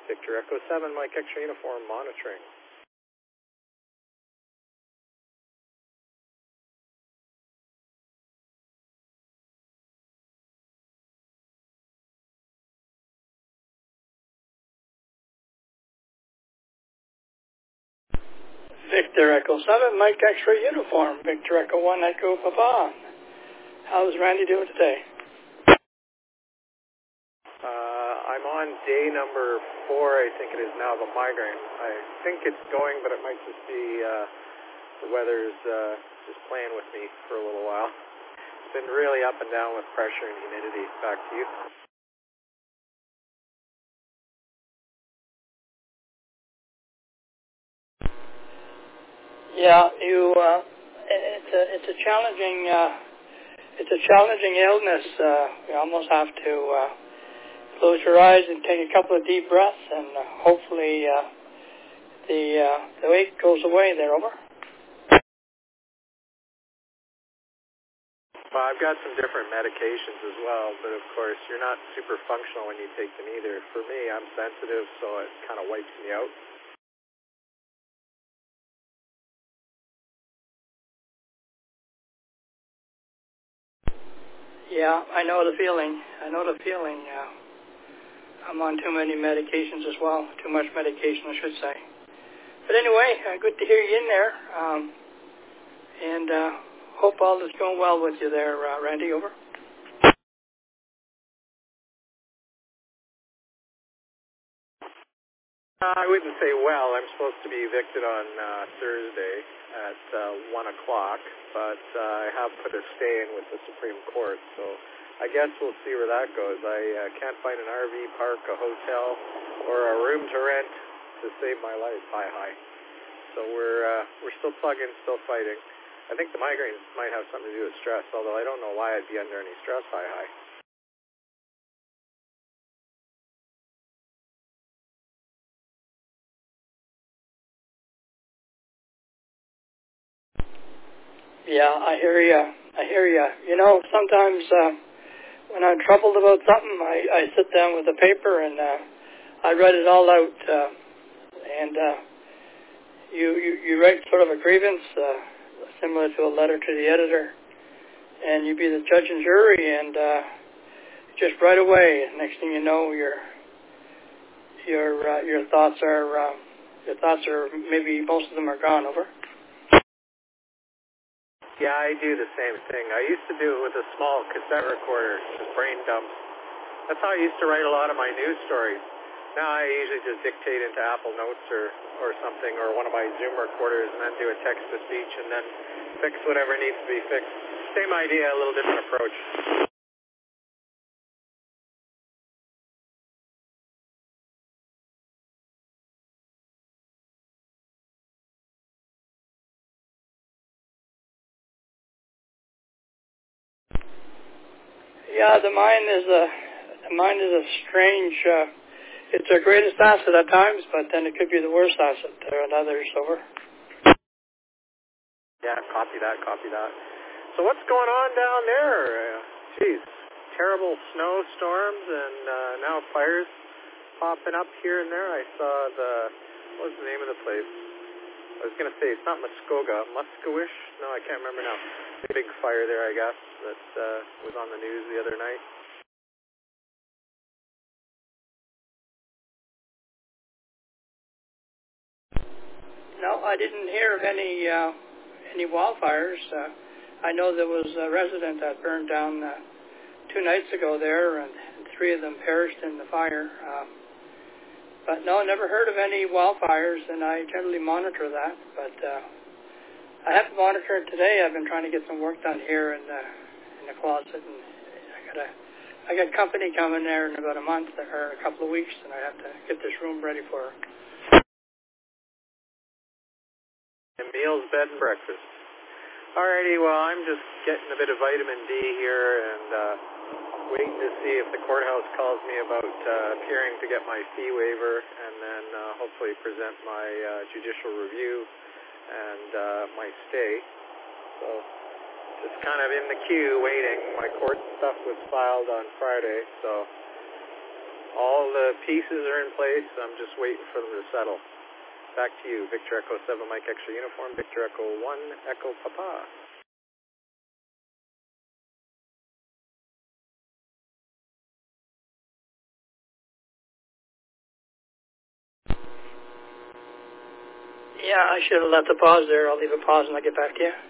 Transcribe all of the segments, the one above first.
Victor Echo 7, Mike X-ray uniform monitoring. Victor Echo 7, Mike X-ray uniform. Victor Echo 1, Echo Papa. How's Randy doing today? I'm on day number 4, I think it is now, the migraine. I think it's going, but it might just be the weather's just playing with me for a little while. It's been really up and down with pressure and humidity. Back to you. Yeah, it's a challenging illness. You almost have to close your eyes and take a couple of deep breaths, and hopefully the weight goes away there. Over. Well, I've got some different medications as well, but of course you're not super functional when you take them either. For me, I'm sensitive, so it kind of wipes me out. Yeah, I know the feeling. I'm on too many medications as well. Too much medication, I should say. But anyway, good to hear you in there. And hope all is going well with you there, Randy. Over. I wouldn't say well. I'm supposed to be evicted on Thursday at 1 o'clock, but I have put a stay in with the Supreme Court, so I guess we'll see where that goes. I can't find an RV park, a hotel, or a room to rent to save my life. Hi. So we're still plugging, still fighting. I think the migraines might have something to do with stress, although I don't know why I'd be under any stress. Hi. Yeah, I hear you. You know, sometimes when I'm troubled about something, I sit down with a paper and I write it all out. And you write sort of a grievance, similar to a letter to the editor, and you be the judge and jury, and just right away, next thing you know, your thoughts are maybe most of them are gone. Over. Yeah, I do the same thing. I used to do it with a small cassette recorder, just brain dumps. That's how I used to write a lot of my news stories. Now I usually just dictate into Apple Notes or something, or one of my Zoom recorders, and then do a text-to-speech, and then fix whatever needs to be fixed. Same idea, a little different approach. Yeah, the mind is a strange. It's our greatest asset at times, but then it could be the worst asset at others. Over. Yeah, copy that. So what's going on down there? Geez, terrible snowstorms and now fires popping up here and there. I saw what was the name of the place? I was going to say, it's not Muskowish? No, I can't remember now. A big fire there, I guess, that was on the news the other night. No, I didn't hear of any wildfires. I know there was a resident that burned down 2 nights ago there, and 3 of them perished in the fire. But no, never heard of any wildfires, and I generally monitor that. But I have to monitor it today. I've been trying to get some work done here in the closet, and I got company coming there in about a month or a couple of weeks, and I have to get this room ready for her. And meals, bed, and breakfast. Alrighty, well, I'm just getting a bit of vitamin D here and waiting to see if the courthouse calls me about appearing to get my fee waiver, and then hopefully present my judicial review and my stay. So just kind of in the queue waiting. My court stuff was filed on Friday, so all the pieces are in place. I'm just waiting for them to settle. Back to you. Victor Echo 7 Mike Extra Uniform. Victor Echo 1 Echo Papa. Yeah, I should have left the pause there. I'll leave a pause and I'll get back to you.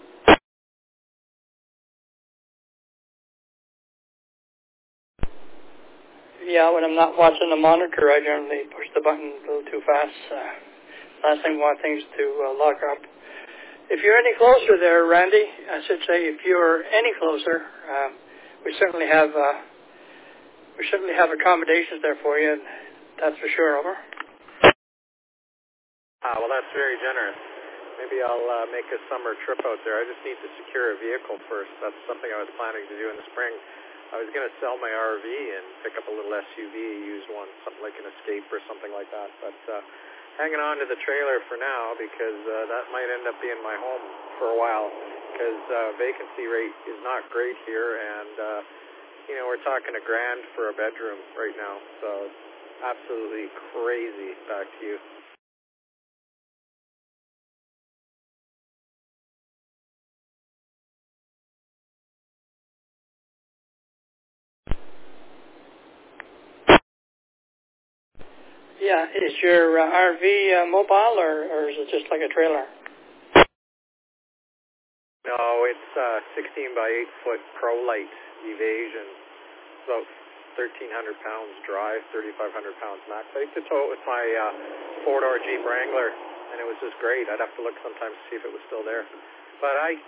Yeah, when I'm not watching the monitor, I generally push the button a little too fast. Last thing I want things to lock up. If you're any closer there, Randy, I should say if you're any closer, we certainly have accommodations there for you. That's for sure. Over. Well, that's very generous. Maybe I'll make a summer trip out there. I just need to secure a vehicle first. That's something I was planning to do in the spring. I was going to sell my RV and pick up a little SUV, used one, something like an Escape or something like that. But hanging on to the trailer for now because that might end up being my home for a while because vacancy rate is not great here. And, we're talking $1,000 for a bedroom right now. So absolutely crazy. Back to you. Yeah, is your RV mobile or is it just like a trailer? No, it's 16 by 8 foot ProLite Evasion. It's about 1,300 pounds dry, 3,500 pounds max. I used to tow it with my four-door Jeep Wrangler, and it was just great. I'd have to look sometimes to see if it was still there. But I